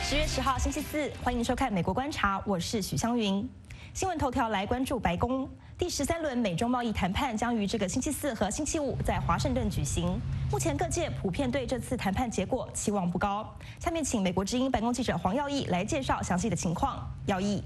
10月10号星期四，欢迎收看《美国观察》，我是许湘云。新闻头条来关注白宫第13轮美中贸易谈判将于这个星期四和星期五在华盛顿举行。目前各界普遍对这次谈判结果期望不高。下面请美国之音白宫记者黄耀义来介绍详细的情况。耀义。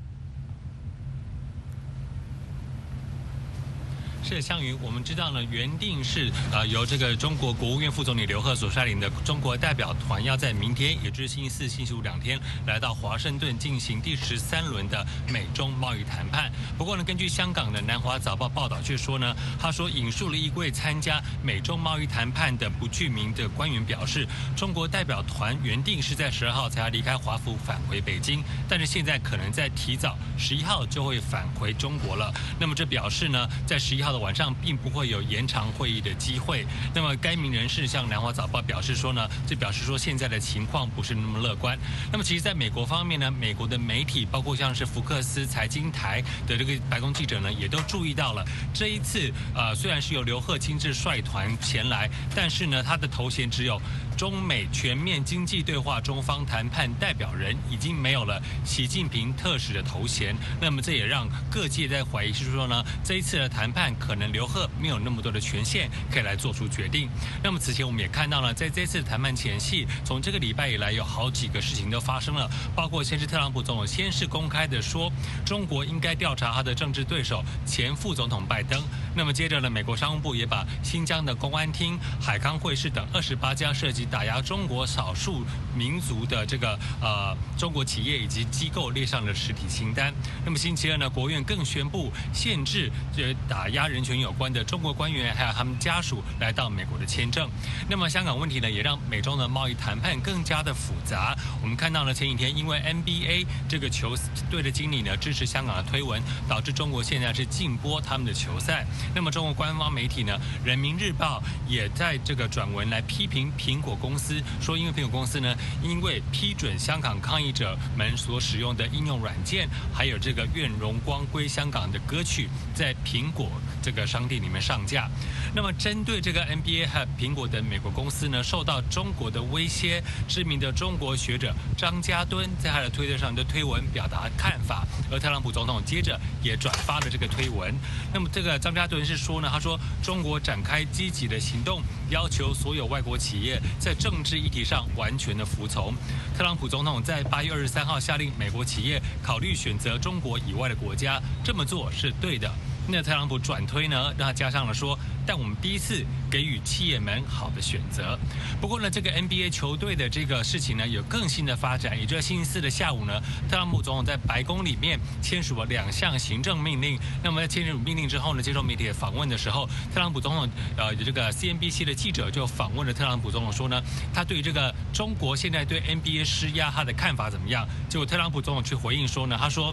是湘云，我们知道呢，原定是由这个中国国务院副总理刘鹤所率领的中国代表团，要在明天，也就是星期四、星期五2天，来到华盛顿进行第13轮的美中贸易谈判。不过呢，根据香港的南华早报报道却说呢，他说引述了一位参加美中贸易谈判的不具名的官员表示，中国代表团原定是在12号才要离开华府返回北京，但是现在可能在提早11号就会返回中国了。那么这表示呢，在11号的晚上并不会有延长会议的机会。那么该名人士向南华早报表示说呢，这表示说现在的情况不是那么乐观。那么其实在美国方面呢，美国的媒体包括像是福克斯财经台的这个白宫记者呢，也都注意到了这一次虽然是由刘鹤亲自率团前来，但是呢他的头衔只有中美全面经济对话中方谈判代表人，已经没有了习近平特使的头衔。那么这也让各界在怀疑是说呢，这一次的谈判可能刘鹤没有那么多的权限可以来做出决定。那么此前我们也看到了，在这次谈判前夕，从这个礼拜以来有好几个事情都发生了，包括先是特朗普总统先是公开的说中国应该调查他的政治对手前副总统拜登。那么接着呢，美国商务部也把新疆的公安厅、海康汇市等28家涉及打压中国少数民族的这个中国企业以及机构列上了实体清单。那么星期二呢，国务院更宣布限制打压人权有关的中国官员还有他们家属来到美国的签证。那么香港问题呢，也让美中的贸易谈判更加的复杂。我们看到了前几天因为 NBA 这个球队的经理呢支持香港的推文，导致中国现在是禁播他们的球赛。那么中国官方媒体呢，人民日报也在这个转文来批评苹果公司，说因为苹果公司呢，因为批准香港抗议者们所使用的应用软件，还有这个愿荣光归香港的歌曲，在苹果这个商店里面上架。那么针对这个 NBA 和苹果等美国公司呢，受到中国的威胁，知名的中国学者张家敦在他的推特上的推文表达看法，而特朗普总统接着也转发了这个推文。那么这个张家敦是说呢，他说中国展开积极的行动，要求所有外国企业在政治议题上完全的服从。特朗普总统在8月23号下令美国企业考虑选择中国以外的国家，这么做是对的。那特朗普转推呢，让他加上了说，但我们第一次给予企业们好的选择。不过呢，这个 NBA 球队的这个事情呢，有更新的发展。也就是星期四的下午呢，特朗普总统在白宫里面签署了2项行政命令。那么在签署命令之后呢，接受媒体的访问的时候，特朗普总统这个 CNBC 的记者就访问了特朗普总统说呢，他对于这个中国现在对 NBA 施压他的看法怎么样？结果特朗普总统去回应说呢，他说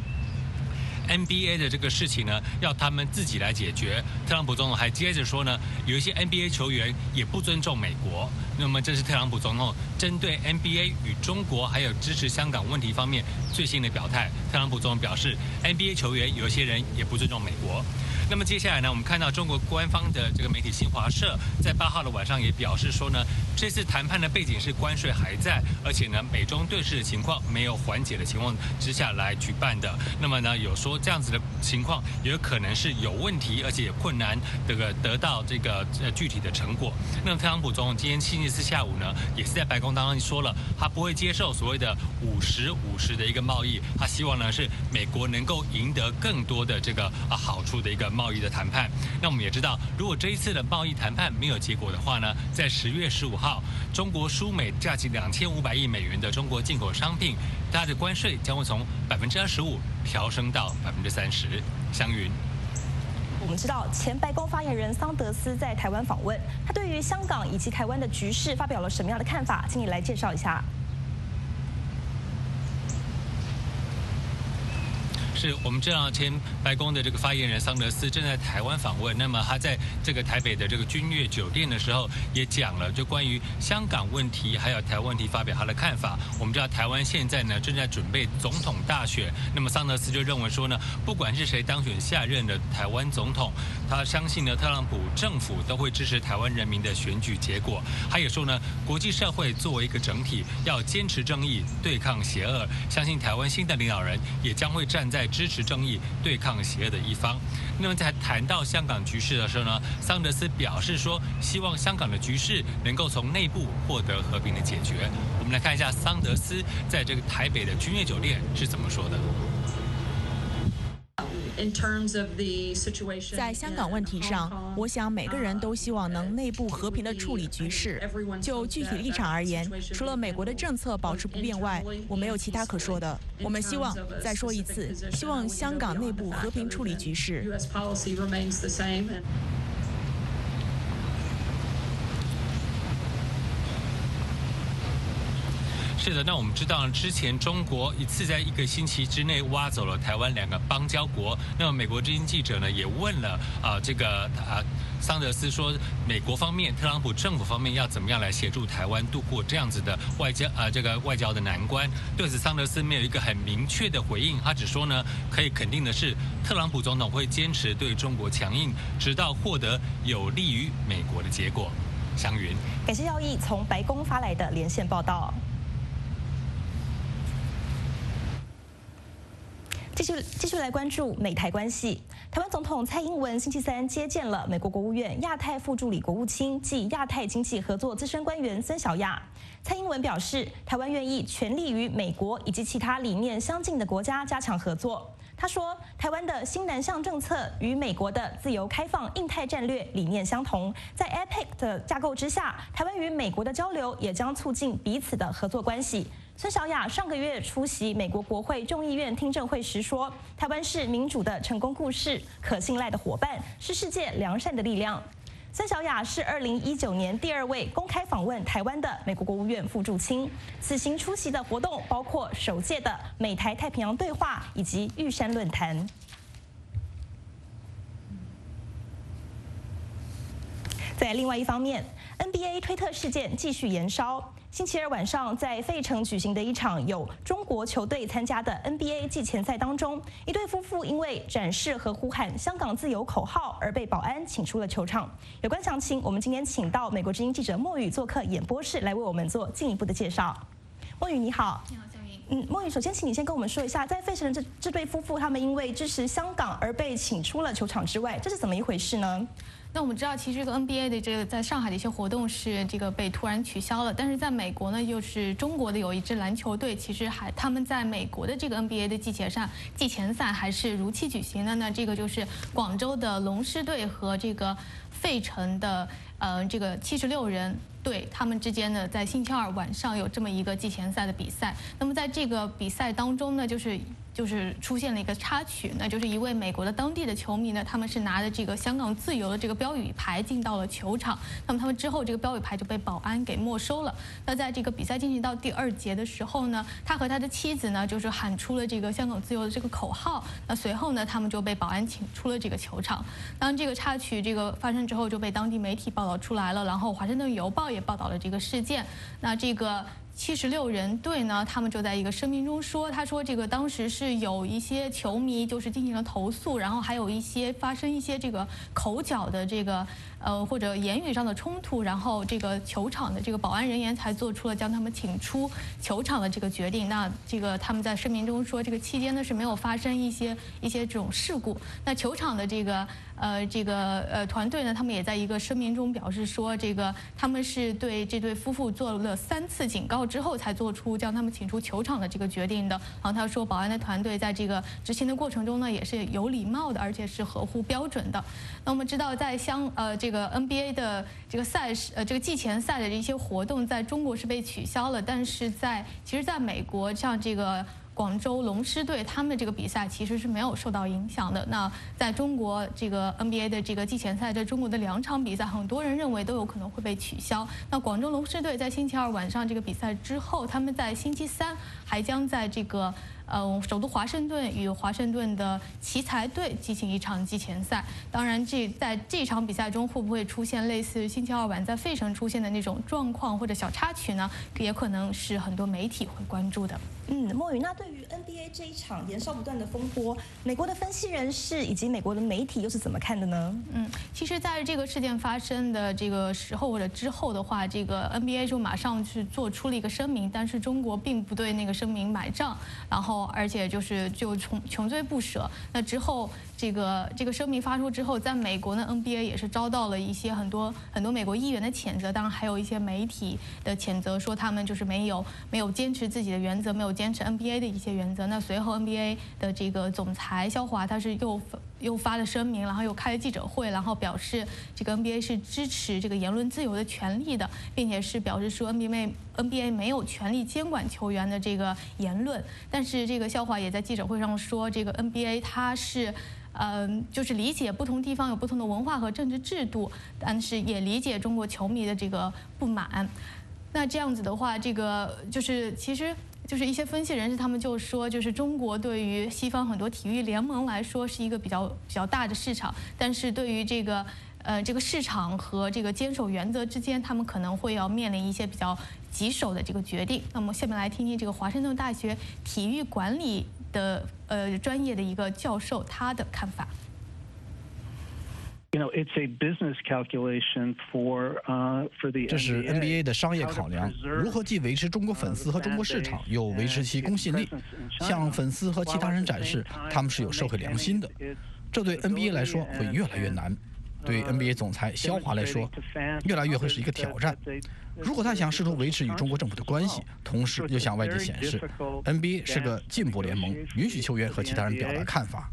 NBA 的这个事情呢，要他们自己来解决。特朗普总统还接着说呢，有一些 NBA 球员也不尊重美国。那么这是特朗普总统针对 NBA 与中国还有支持香港问题方面最新的表态。特朗普总统表示 ，NBA 球员有一些人也不尊重美国。那么接下来呢，我们看到中国官方的这个媒体新华社在8号的晚上也表示说呢，这次谈判的背景是关税还在，而且呢美中对峙的情况没有缓解的情况之下来举办的。那么呢有说这样子的情况也有可能是有问题，而且也困难得到这个具体的成果。那么特朗普总统今天星期四下午呢，也是在白宫当中说了，他不会接受所谓的50-50的一个贸易，他希望呢是美国能够赢得更多的这个好处的一个贸易的谈判。那我们也知道，如果这一次的贸易谈判没有结果的话呢，在10月15号，中国输美价值2500亿美元的中国进口商品，它的关税将会从25%调升到30%。湘云。 我们知道，前白宫发言人桑德斯在台湾访问，他对于香港以及台湾的局势发表了什么样的看法？请你来介绍一下。 是我们这两天白宫的这个发言人桑德斯正在台湾访问，那么他在这个台北的这个君悦酒店的时候，也讲了就关于香港问题还有台湾问题发表他的看法。我们知道台湾现在呢正在准备总统大选，那么桑德斯就认为说呢，不管是谁当选下任的台湾总统，他相信呢特朗普政府都会支持台湾人民的选举结果。他也说呢，国际社会作为一个整体，要坚持正义，对抗邪恶，相信台湾新的领导人也将会站在支持正义、对抗邪恶的一方。那么在谈到香港局势的时候呢，桑德斯表示说，希望香港的局势能够从内部获得和平的解决。我们来看一下桑德斯在这个台北的君悦酒店是怎么说的。 在香港问题上，我想每个人都希望能内部和平地处理局势。就具体立场而言，除了美国的政策保持不变外，我没有其他可说的。我们希望，再说一次，希望香港内部和平处理局势。 是的，那我们知道之前中国一次在1个星期之内挖走了台湾2个邦交国。那么美国之音记者呢也问了桑德斯说，美国方面、特朗普政府方面要怎么样来协助台湾度过这样子的外交的难关？对此，桑德斯没有一个很明确的回应，他只说呢，可以肯定的是，特朗普总统会坚持对中国强硬，直到获得有利于美国的结果。祥云， 感谢耀义从白宫发来的连线报道。继续来关注美台关系。台湾总统蔡英文星期三接见了美国国务院亚太副助理国务卿暨亚太经济合作资深官员孙小雅。蔡英文表示，台湾愿意全力与美国以及其他理念相近的国家加强合作。他说，台湾的新南向政策与美国的自由开放印太战略理念相同，在 APEC 的架构之下，台湾与美国的交流也将促进彼此的合作关系。孙小雅上个月出席美国国会众议院听证会时说，台湾是民主的成功故事，可信赖的伙伴，是世界良善的力量。孙小雅是2019年第2位公开访问台湾的美国国务院副助卿。此行出席的活动包括首届的美台太平洋对话以及玉山论坛。在另外一方面 ，NBA 推特事件继续延烧。星期二晚上，在费城举行的一场有中国球队参加的 NBA 季前赛当中，一对夫妇因为展示和呼喊"香港自由"口号而被保安请出了球场。有关详情，我们今天请到美国之音记者莫宇做客演播室，来为我们做进一步的介绍。莫宇你好。 你好，小云。 莫宇，首先请你先跟我们说一下，在费城的这对夫妇，他们因为支持香港而被请出了球场之外，这是怎么一回事呢？ 那我们知道，其实这个 NBA 的这个在上海的一些活动是这个被突然取消了，但是在美国呢，又是中国的有一支篮球队，其实他们在美国的这个 NBA 的季前赛还是如期举行的呢。这个就是广州的龙狮队和这个费城的这个76人队，他们之间呢在星期二晚上有这么一个季前赛的比赛。那么在这个比赛当中呢，就是出现了一个插曲，那就是一位美国的当地的球迷呢，他们是拿着这个"香港自由"的这个标语牌进到了球场，那么他们之后这个标语牌就被保安给没收了。那在这个比赛进行到第2节的时候呢，他和他的妻子呢就是喊出了这个"香港自由"的这个口号，那随后呢他们就被保安请出了这个球场。当这个插曲这个发生之后，就被当地媒体报道出来了，然后《华盛顿邮报》也报道了这个事件。那这个76人队呢，他们就在一个声明中说，他说这个当时是有一些球迷就是进行了投诉，然后还有一些发生一些这个口角的这个或者言语上的冲突，然后这个球场的这个保安人员才做出了将他们请出球场的这个决定。那这个他们在声明中说，这个期间呢是没有发生一些这种事故。那球场的这个团队呢，他们也在一个声明中表示说，这个他们是对这对夫妇做了3次警告之后才做出将他们请出球场的这个决定的。然后他说，保安的团队在这个执行的过程中呢，也是有礼貌的，而且是合乎标准的。那我们知道，在这个 NBA 的这个赛事这个季前赛的一些活动，在中国是被取消了，但是其实在美国，像这个广州龙狮队他们的这个比赛其实是没有受到影响的。那在中国这个 NBA 的这个季前赛，在中国的2场比赛，很多人认为都有可能会被取消。那广州龙狮队在星期2晚上这个比赛之后，他们在星期3还将在这个首都华盛顿与华盛顿的奇才队进行一场季前赛。当然，在这场比赛中会不会出现类似星期2晚在费城出现的那种状况或者小插曲呢？也可能是很多媒体会关注的。 墨雨，那对于 NBA 这一场延烧不断的风波，美国的分析人士以及美国的媒体又是怎么看的呢？ 其实在这个事件发生的这个时候或者之后的话，这个 NBA 就马上去做出了一个声明，但是中国并不对那个声明买账，然后而且就穷追不舍。那之后这个声明发出之后，在美国呢 NBA 也是遭到了一些很多美国议员的谴责，当然还有一些媒体的谴责，说他们就是没有坚持自己的原则，没有坚持 NBA 的一些原则。那随后 NBA 的这个总裁肖华他是又发了声明，然后又开了记者会，然后表示这个 NBA 是支持这个言论自由的权利的，并且是表示说 NBA 没有权利监管球员的这个言论。但是这个肖华也在记者会上说，这个 NBA 它是就是理解不同地方有不同的文化和政治制度，但是也理解中国球迷的这个不满。那这样子的话，这个其实就是一些分析人士他们就说，就是中国对于西方很多体育联盟来说是一个比较大的市场，但是对于这个市场和这个坚守原则之间，他们可能会要面临一些比较棘手的这个决定。那么下面来听听这个华盛顿大学体育管理的专业的一个教授他的看法。 这是 NBA 的商业考量，如何既维持中国粉丝和中国市场，又维持其公信力，向粉丝和其他人展示他们是有社会良心的。这对 NBA 来说会越来越难，对 NBA 总裁肖华来说，越来越会是一个挑战。如果他想试图维持与中国政府的关系，同时又向外界显示 NBA 是个进步联盟，允许球员和其他人表达看法。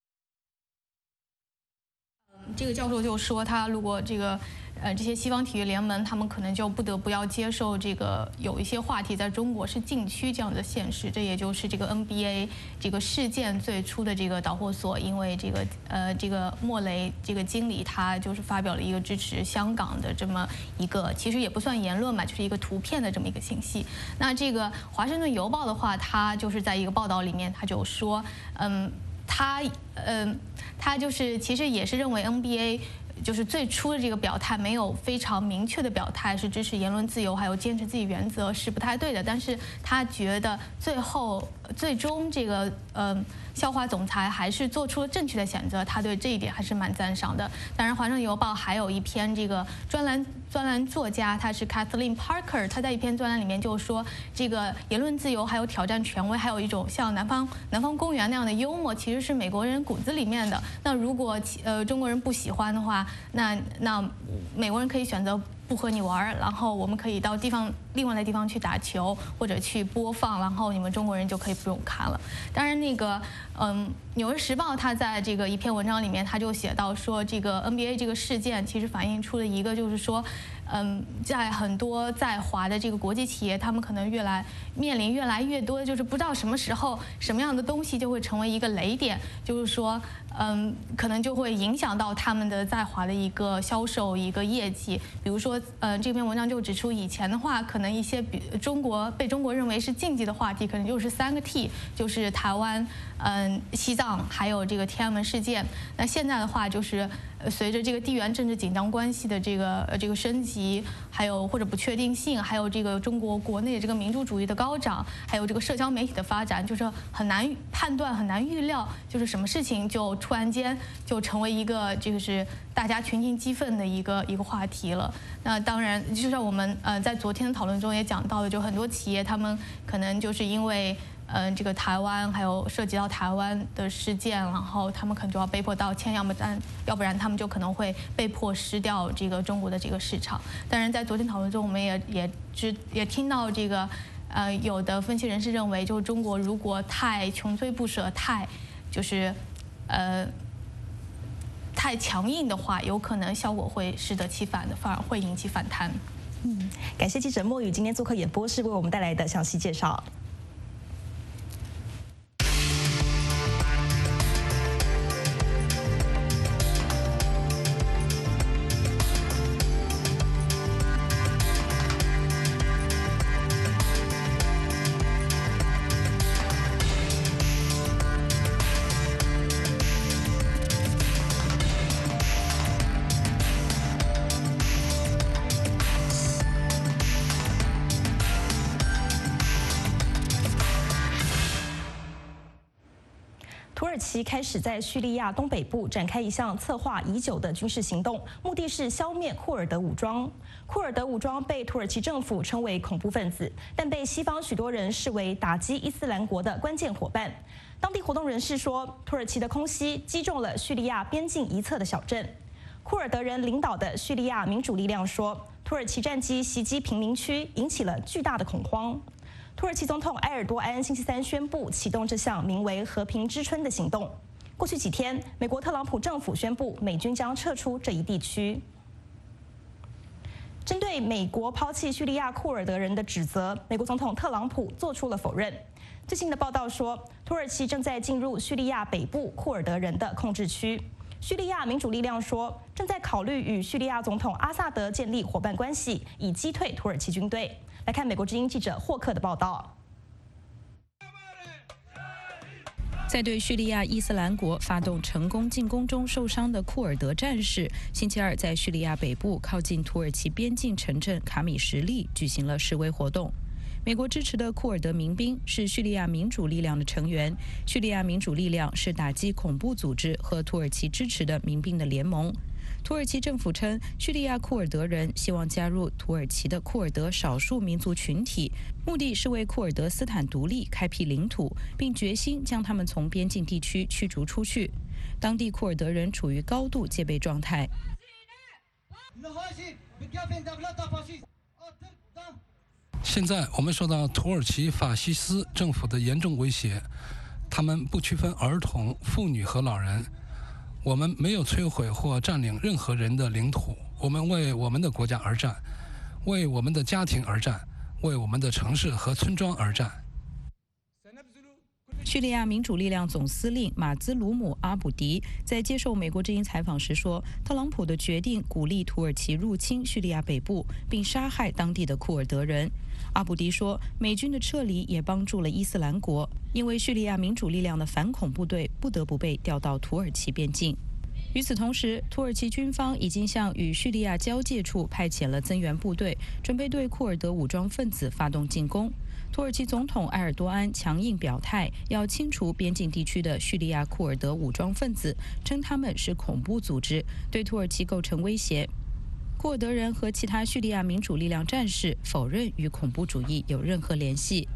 这个教授就说，他如果这些西方体育联盟，他们可能就不得不要接受这个有一些话题在中国是禁区这样的现实。这也就是这个 NBA 这个事件最初的这个导火索，因为这个莫雷这个经理他就是发表了一个支持香港的这么一个，其实也不算言论嘛，就是一个图片的这么一个信息。那这个华盛顿邮报的话，他就是在一个报道里面他就说，他就是其实也是认为 NBA 就是最初的这个表态没有非常明确的表态是支持言论自由还有坚持自己原则是不太对的，但是他觉得最终这个肖华总裁还是做出了正确的选择，他对这一点还是蛮赞赏的。当然，华盛顿邮报还有一篇这个专栏作家，他是 Kathleen Parker， 他在一篇专栏里面就说，这个言论自由还有挑战权威，还有一种像南方公园那样的幽默，其实是美国人骨子里面的。那如果中国人不喜欢的话，那美国人可以选择不和你玩，然后我们可以到另外的地方去打球或者去播放，然后你们中国人就可以不用看了。当然，纽约时报他在这个一篇文章里面他就写到说，这个 NBA 这个事件其实反映出了一个就是说，在很多在华的这个国际企业，他们可能面临越来越多的就是不知道什么时候什么样的东西就会成为一个雷点，就是说可能就会影响到他们的在华的一个销售一个业绩。比如说这篇文章就指出，以前的话可能一些被中国认为是禁忌的话题，可能就是3个 T， 就是台湾、西藏还有这个天安门事件。那现在的话就是随着这个地缘政治紧张关系的这个升级，还有或者不确定性，还有这个中国国内这个民主主义的高涨，还有这个社交媒体的发展，就是很难判断、很难预料，就是什么事情就突然间就成为一个就是大家群情激愤的一个话题了。那当然，就像我们在昨天的讨论中也讲到的，就很多企业他们可能就是因为这个台湾还有涉及到台湾的事件，然后他们可能就要被迫道歉，要不然他们就可能会被迫失掉这个中国的这个市场。当然，在昨天讨论中，我们也听到这个有的分析人士认为，就中国如果太穷追不舍，太强硬的话，有可能效果会适得其反的，反而会引起反弹。 感谢记者墨雨今天做客演播室为我们带来的详细介绍。 土耳其开始在叙利亚东北部展开一项策划已久的军事行动，目的是消灭库尔德武装。库尔德武装被土耳其政府称为恐怖分子，但被西方许多人视为打击伊斯兰国的关键伙伴。当地活动人士说，土耳其的空袭击中了叙利亚边境一侧的小镇。库尔德人领导的叙利亚民主力量说，土耳其战机袭击贫民区，引起了巨大的恐慌。土耳其总统埃尔多安星期三宣布启动这项名为“和平之春”的行动。过去几天，美国特朗普政府宣布美军将撤出这一地区。针对美国抛弃叙利亚库尔德人的指责，美国总统特朗普做出了否认。最新的报道说，土耳其正在进入叙利亚北部库尔德人的控制区。叙利亚民主力量说，正在考虑与叙利亚总统阿萨德建立伙伴关系，以击退土耳其军队。来看美国之音记者霍克的报道。 在对叙利亚伊斯兰国发动成功进攻中受伤的库尔德战士，星期二在叙利亚北部靠近土耳其边境城镇卡米什利举行了示威活动。美国支持的库尔德民兵是叙利亚民主力量的成员。叙利亚民主力量是打击恐怖组织和土耳其支持的民兵的联盟。土耳其政府称，叙利亚库尔德人希望加入土耳其的库尔德少数民族群体，目的是为库尔德斯坦独立开辟领土，并决心将他们从边境地区驱逐出去。当地库尔德人处于高度戒备状态。 现在我们受到土耳其法西斯政府的严重威胁，他们不区分儿童、妇女和老人。我们没有摧毁或占领任何人的领土，我们为我们的国家而战，为我们的家庭而战，为我们的城市和村庄而战。 叙利亚民主力量总司令马兹鲁姆·阿卜迪在接受美国之音采访时说，特朗普的决定鼓励土耳其入侵叙利亚北部，并杀害当地的库尔德人。阿卜迪说，美军的撤离也帮助了伊斯兰国，因为叙利亚民主力量的反恐部队不得不被调到土耳其边境。与此同时，土耳其军方已经向与叙利亚交界处派遣了增援部队，准备对库尔德武装分子发动进攻。土耳其总统埃尔多安强硬表态，要清除边境地区的叙利亚库尔德武装分子，称他们是恐怖组织，对土耳其构成威胁。库尔德人和其他叙利亚民主力量战士否认与恐怖主义有任何联系。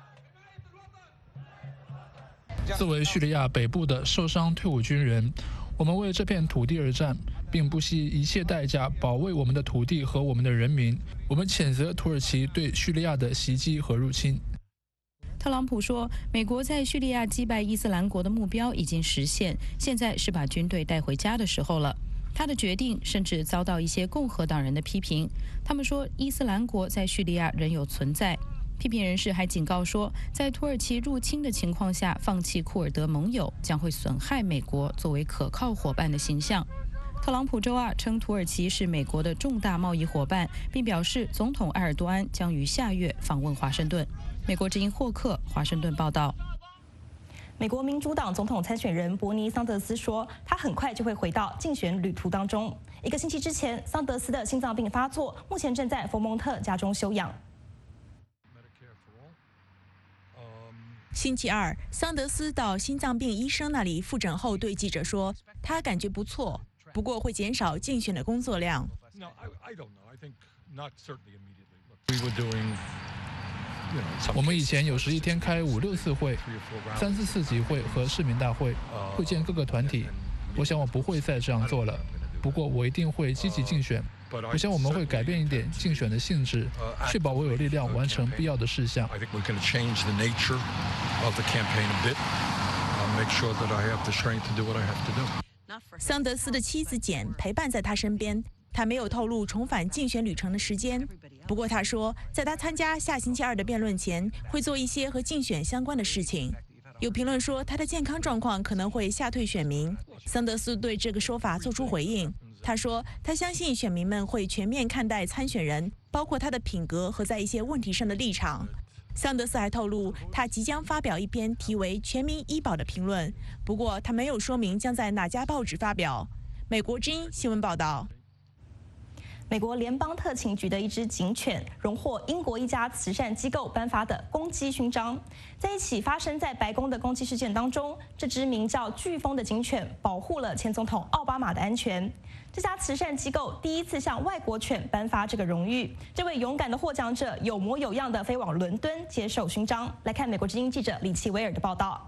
作为叙利亚北部的受伤退伍军人，我们为这片土地而战，并不惜一切代价保卫我们的土地和我们的人民。我们谴责土耳其对叙利亚的袭击和入侵。 特朗普说，美国在叙利亚击败伊斯兰国的目标已经实现，现在是把军队带回家的时候了。他的决定甚至遭到一些共和党人的批评，他们说伊斯兰国在叙利亚仍有存在。批评人士还警告说，在土耳其入侵的情况下放弃库尔德盟友，将会损害美国作为可靠伙伴的形象。特朗普周二称土耳其是美国的重大贸易伙伴，并表示总统埃尔多安将于下月访问华盛顿。美国之音霍克华盛顿报道。 美国民主党总统参选人伯尼·桑德斯说，他很快就会回到竞选旅途当中。1个星期之前，桑德斯的心脏病发作，目前正在佛蒙特家中休养。 星期二，桑德斯到心脏病医生那里复诊后，对记者说，他感觉不错，不过会减少竞选的工作量。 我们以前有时一天开5、6次会，3、4次集会和市民大会，会见各个团体。我想我不会再这样做了，不过我一定会积极竞选。我想我们会改变一点竞选的性质，确保我有力量完成必要的事项。 桑德斯的妻子简陪伴在他身边，他没有透露重返竞选旅程的时间。不过他说，在他参加下星期二的辩论前，会做一些和竞选相关的事情。有评论说，他的健康状况可能会吓退选民。桑德斯对这个说法做出回应。他说，他相信选民们会全面看待参选人，包括他的品格和在一些问题上的立场。桑德斯还透露，他即将发表一篇题为《全民医保》的评论，不过他没有说明将在哪家报纸发表。美国之音新闻报道。 美国联邦特勤局的一只警犬荣获英国一家慈善机构颁发的公鸡勋章。在一起发生在白宫的攻击事件当中，这只名叫飓风的警犬保护了前总统奥巴马的安全。这家慈善机构第一次向外国犬颁发这个荣誉。这位勇敢的获奖者有模有样的飞往伦敦接受勋章。来看美国之音记者李奇维尔的报道。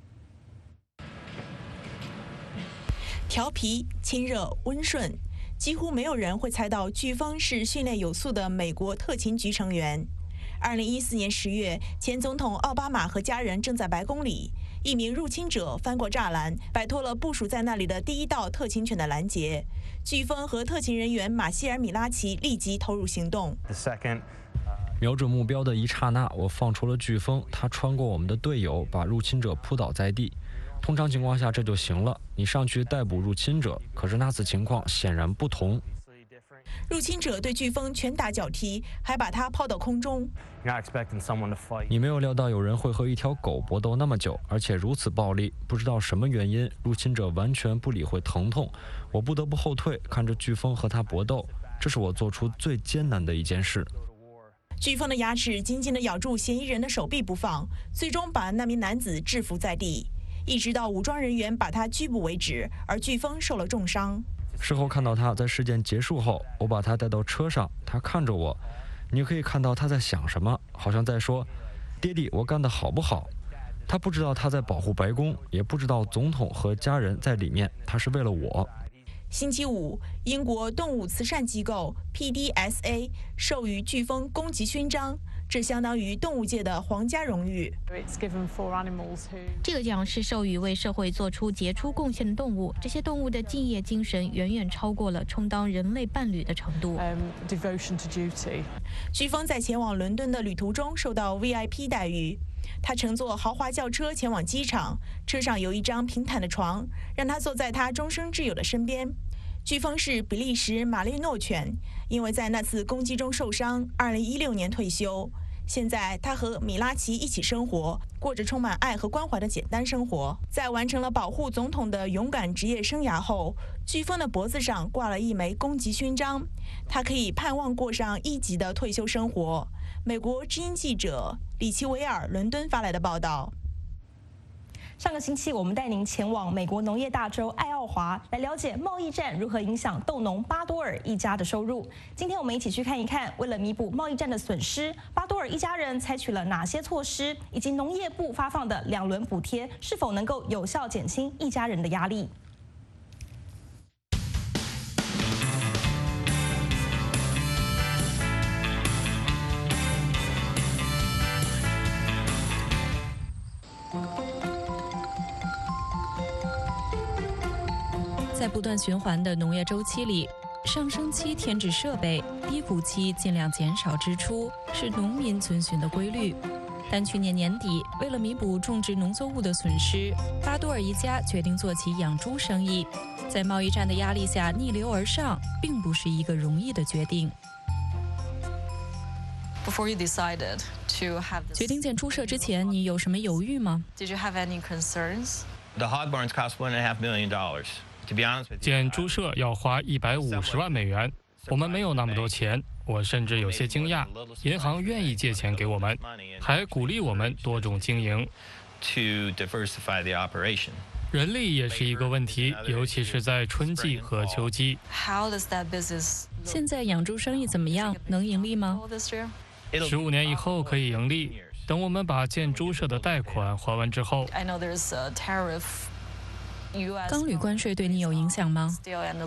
调皮、亲热、温顺，几乎没有人会猜到飓风是训练有素的美国特勤局成员。2014年10月，前总统奥巴马和家人正在白宫里，一名入侵者翻过栅栏，摆脱了部署在那里的第一道特勤犬的拦截。飓风和特勤人员马歇尔·米拉奇立即投入行动。 瞄准目标的一刹那，我放出了飓风，它穿过我们的队友，把入侵者扑倒在地。通常情况下这就行了，你上去逮捕入侵者。可是那次情况显然不同。 入侵者对飓风拳打脚踢，还把它抛到空中。 你没有料到有人会和一条狗搏斗那么久，而且如此暴力。不知道什么原因，入侵者完全不理会疼痛，我不得不后退，看着飓风和他搏斗。这是我做出最艰难的一件事。 飓风的牙齿紧紧地咬住嫌疑人的手臂不放，最终把那名男子制服在地。一直到武装人员把他拘捕为止，而飓风受了重伤。 事后看到他在事件结束后，我把他带到车上，他看着我，你可以看到他在想什么，好像在说：“爹地，我干得好不好？”他不知道他在保护白宫，也不知道总统和家人在里面，他是为了我。 星期五，英国动物慈善机构 PDSA 授予飓风攻击勋章，这相当于动物界的皇家荣誉。 这个奖是授予为社会做出杰出贡献的动物，这些动物的敬业精神远远超过了充当人类伴侣的程度。 飓风在前往伦敦的旅途中受到 VIP 待遇。他乘坐豪华轿车前往机场，车上有一张平坦的床，让他坐在他终生挚友的身边。飓风是比利时马利诺犬，因为在那次攻击中受伤，2016年退休。现在他和米拉奇一起生活，过着充满爱和关怀的简单生活。在完成了保护总统的勇敢职业生涯后，飓风的脖子上挂了一枚攻击勋章，他可以盼望过上一级的退休生活。美国之音记者李奇维尔伦敦发来的报道。 上个星期，我们带您前往美国农业大州爱奥华，来了解贸易战如何影响豆农巴多尔一家的收入。今天我们一起去看一看，为了弥补贸易战的损失，巴多尔一家人采取了哪些措施，以及农业部发放的2轮补贴是否能够有效减轻一家人的压力。 在不断循环的农业周期里，上升期添置设备，低谷期尽量减少支出，是农民遵循的规律。但去年年底，为了弥补种植农作物的损失，巴多尔一家决定做起养猪生意。在贸易战的压力下逆流而上，并不是一个容易的决定。决定建猪舍之前，你有什么犹豫吗？ The hog barns cost $1.5 million. To be honest with you, 建猪舍要花150万美元，我们没有那么多钱。我甚至有些惊讶，银行愿意借钱给我们，还鼓励我们多种经营。 to diversify the operation. 人力也是一个问题，尤其是在春季和秋季。 现在养猪生意怎么样？能盈利吗 ？15年以后可以盈利。等我们把建猪舍的贷款还完之后。 钢铝关税对你有影响吗？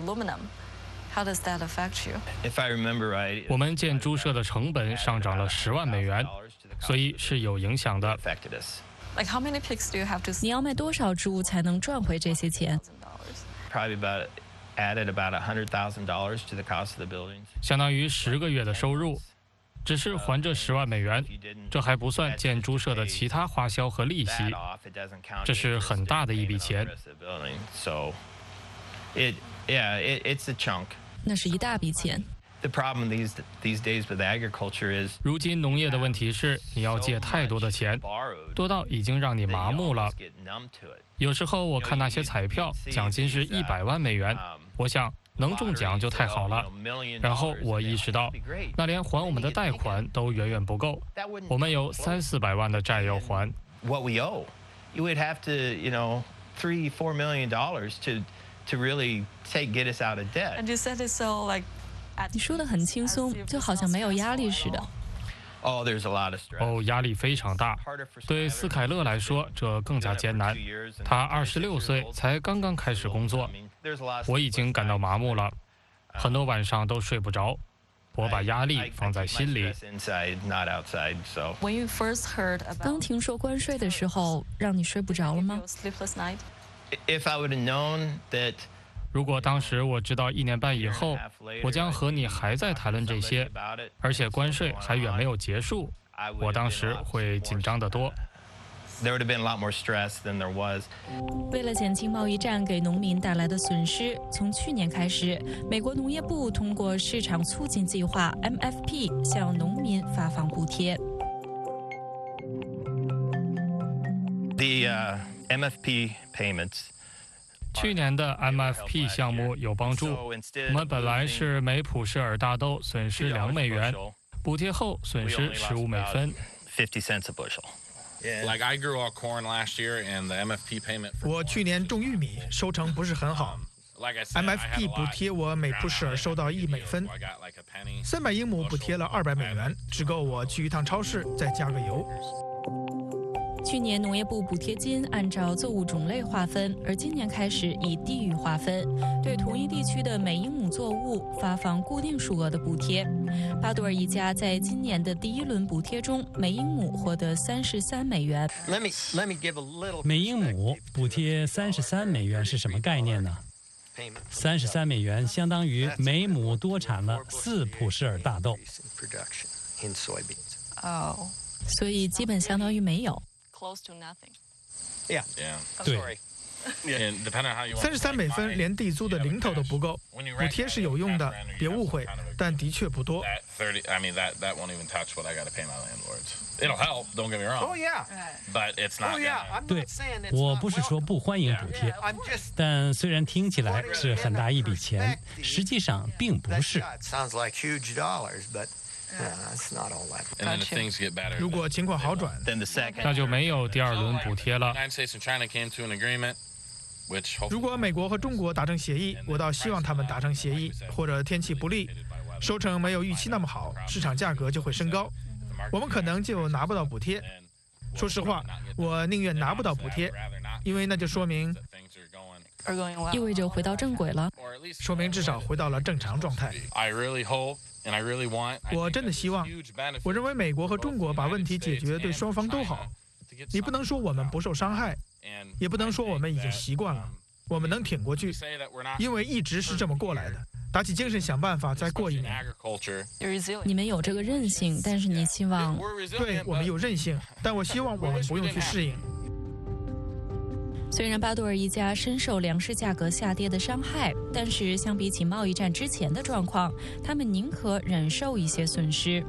If I remember right, 我们建猪舍的成本上涨了10万美元，所以是有影响的。 你要卖多少猪才能赚回这些钱？ probably added about $100,000 to the cost of the buildings. 相当于10个月的收入。只是还这10万美元，这还不算建猪舍的其他花销和利息，这是很大的一笔钱。 那是一大笔钱。 如今农业的问题是，你要借太多的钱，多到已经让你麻木了。有时候我看那些彩票，奖金是100万美元，我想能中奖就太好了。然后我意识到，那连还我们的贷款都远远不够，我们有300-400万的债要还。 What we owe, you would have to, $3-4 million to really get us out of debt. And you said it so like. 你说得很轻松，就好像没有压力似的。 压力非常大。对斯凯勒来说，这更加艰难。他26岁，才刚刚开始工作。我已经感到麻木了，很多晚上都睡不着。我把压力放在心里。 刚听说关税的时候，让你睡不着了吗？ 如果当时我知道1年半以后，我将和你还在谈论这些，而且关税还远没有结束，我当时会紧张得多。 为了减轻贸易战给农民带来的损失，从去年开始，美国农业部通过市场促进计划 MFP 向农民发放补贴。 MFP payments. 去年的 MFP 项目有帮助。我们本来是每普式尔大豆损失2美元，补贴后损失15美分。 我去年种玉米，收成不是很好。MFP 补贴我每普式尔收到1美分，300英亩补贴了200美元，只够我去一趟超市再加个油。 去年农业部补贴金按照作物种类划分，而今年开始以地域划分，对同一地区的每英亩作物发放固定数额的补贴。巴多尔一家在今年的第1轮补贴中，每英亩获得33美元。 每英亩补贴33美元是什么概念呢？33美元相当于每亩多产了4普式尔大豆。 所以基本相当于没有。 对。 33美分连地租的零头都不够，补贴是有用的，别误会，但的确不多。 对，我不是说不欢迎补贴，但虽然听起来是很大一笔钱，实际上并不是。 如果情况好转， 那就没有第2轮补贴了。 如果美国和中国达成协议，我倒希望他们达成协议，或者天气不利，收成没有预期那么好，市场价格就会升高，我们可能就拿不到补贴。说实话，我宁愿拿不到补贴，因为那就说明意味着回到正轨了， 说明至少回到了正常状态。我真的希望，我认为美国和中国把问题解决对双方都好。你不能说我们不受伤害，也不能说我们已经习惯了，我们能挺过去，因为一直是这么过来的。打起精神想办法再过1年。 你们有这个韧性，但是你希望…… 对，我们有韧性，但我希望我们不用去适应。 虽然巴多尔一家深受粮食价格下跌的伤害，但是相比起贸易战之前的状况，他们宁可忍受一些损失。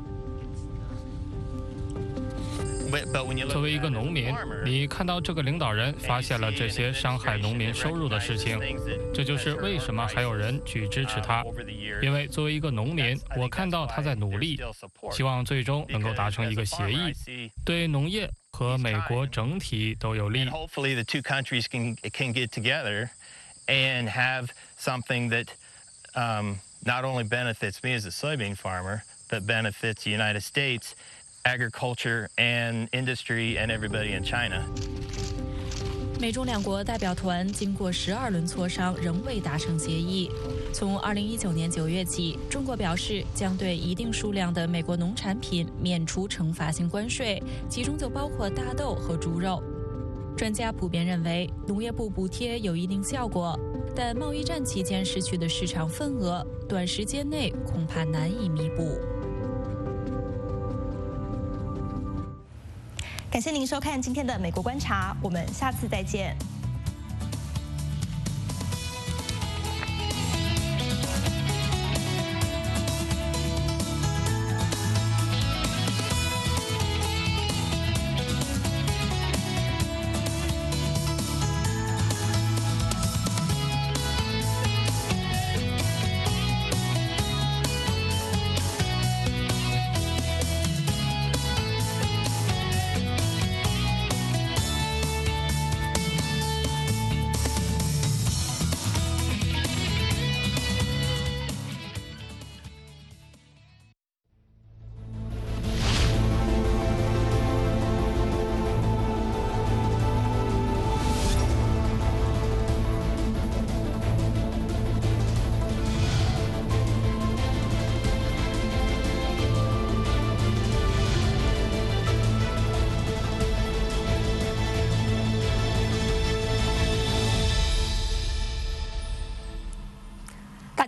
作为一个农民，你看到这个领导人发现了这些伤害农民收入的事情，这就是为什么还有人去支持他。因为作为一个农民，我看到他在努力，希望最终能够达成一个协议，对农业和美国整体都有利。 Hopefully the two countries can get together and have something that not only benefits me as a soybean farmer, but benefits the United States, agriculture and industry and everybody in China. 美中2国代表团经过12轮磋商，仍未达成协议。从2019年9月起，中国表示将对一定数量的美国农产品免除惩罚性关税，其中就包括大豆和猪肉。专家普遍认为，农业部补贴有一定效果，但贸易战期间失去的市场份额，短时间内恐怕难以弥补。 感谢您收看今天的美国观察，我们下次再见。